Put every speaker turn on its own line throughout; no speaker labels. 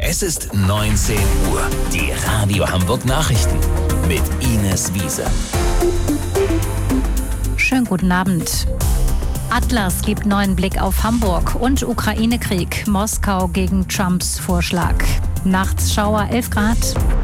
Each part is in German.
Es ist 19 Uhr. Die Radio Hamburg Nachrichten mit Ines Wiese.
Schönen guten Abend. Atlas gibt neuen Blick auf Hamburg und Ukraine-Krieg. Moskau gegen Trumps Vorschlag. Nachts Schauer 11 Grad.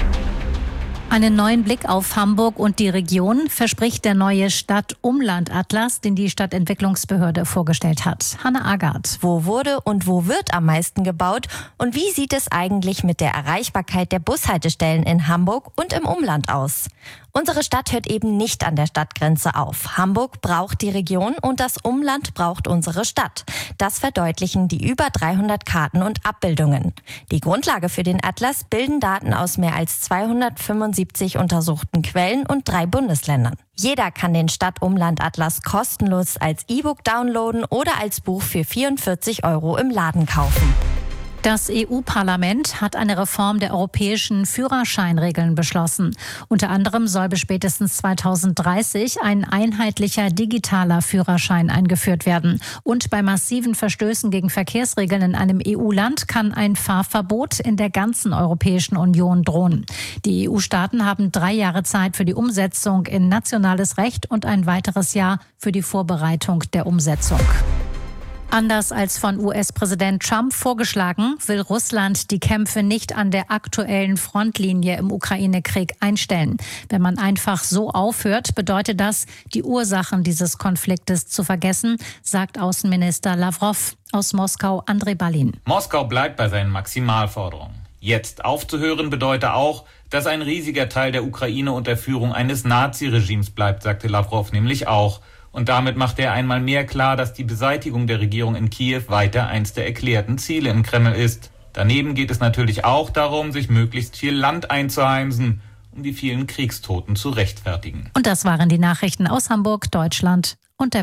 Einen neuen Blick auf Hamburg und die Region verspricht der neue Stadt-Umland-Atlas, den die Stadtentwicklungsbehörde vorgestellt hat. Hanne Agard.
Wo wurde und wo wird am meisten gebaut? Und wie sieht es eigentlich mit der Erreichbarkeit der Bushaltestellen in Hamburg und im Umland aus? Unsere Stadt hört eben nicht an der Stadtgrenze auf. Hamburg braucht die Region und das Umland braucht unsere Stadt. Das verdeutlichen die über 300 Karten und Abbildungen. Die Grundlage für den Atlas bilden Daten aus mehr als 275 untersuchten Quellen und 3 Bundesländern. Jeder kann den Stadt-Umland-Atlas kostenlos als E-Book downloaden oder als Buch für 44 € im Laden kaufen.
Das EU-Parlament hat eine Reform der europäischen Führerscheinregeln beschlossen. Unter anderem soll bis spätestens 2030 ein einheitlicher digitaler Führerschein eingeführt werden. Und bei massiven Verstößen gegen Verkehrsregeln in einem EU-Land kann ein Fahrverbot in der ganzen Europäischen Union drohen. Die EU-Staaten haben 3 Jahre Zeit für die Umsetzung in nationales Recht und ein weiteres Jahr für die Vorbereitung der Umsetzung. Anders als von US-Präsident Trump vorgeschlagen, will Russland die Kämpfe nicht an der aktuellen Frontlinie im Ukraine-Krieg einstellen. Wenn man einfach so aufhört, bedeutet das, die Ursachen dieses Konfliktes zu vergessen, sagt Außenminister Lavrov. Aus Moskau Andrei Balin.
Moskau bleibt bei seinen Maximalforderungen. Jetzt aufzuhören bedeutet auch, dass ein riesiger Teil der Ukraine unter Führung eines Nazi-Regimes bleibt, sagte Lavrov nämlich auch. Und damit machte er einmal mehr klar, dass die Beseitigung der Regierung in Kiew weiter eins der erklärten Ziele im Kreml ist. Daneben geht es natürlich auch darum, sich möglichst viel Land einzuheimsen, um die vielen Kriegstoten zu rechtfertigen.
Und das waren die Nachrichten aus Hamburg, Deutschland und der